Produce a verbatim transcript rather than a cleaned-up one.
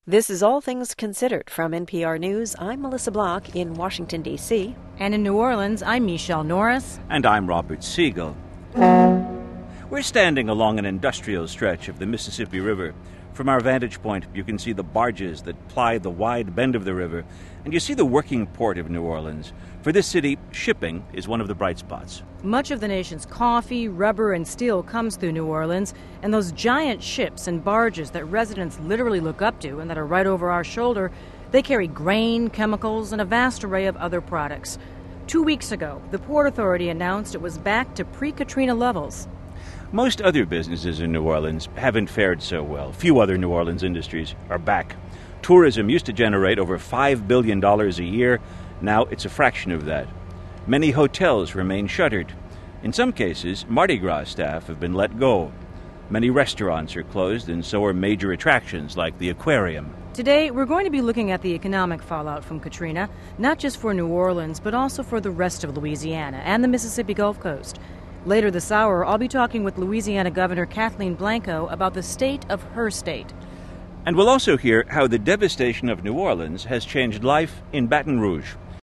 This is All Things Considered from N P R News. I'm Melissa Block in Washington, D C And in New Orleans, I'm Michelle Norris. And I'm Robert Siegel. We're standing along an industrial stretch of the Mississippi River. From our vantage point, you can see the barges that ply the wide bend of the river, and you see the working port of New Orleans. For this city, shipping is one of the bright spots. Much of the nation's coffee, rubber, and steel comes through New Orleans, and those giant ships and barges that residents literally look up to and that are right over our shoulder, they carry grain, chemicals, and a vast array of other products. Two weeks ago, the Port Authority announced it was back to pre-Katrina levels. Most other businesses in New Orleans haven't fared so well. Few other New Orleans industries are back. Tourism used to generate over five billion dollars a year. Now it's a fraction of that. Many hotels remain shuttered. In some cases, Mardi Gras staff have been let go. Many restaurants are closed, and so are major attractions like the aquarium. Today, we're going to be looking at the economic fallout from Katrina, not just for New Orleans, but also for the rest of Louisiana and the Mississippi Gulf Coast. Later this hour, I'll be talking with Louisiana Governor Kathleen Blanco about the state of her state. And we'll also hear how the devastation of New Orleans has changed life in Baton Rouge.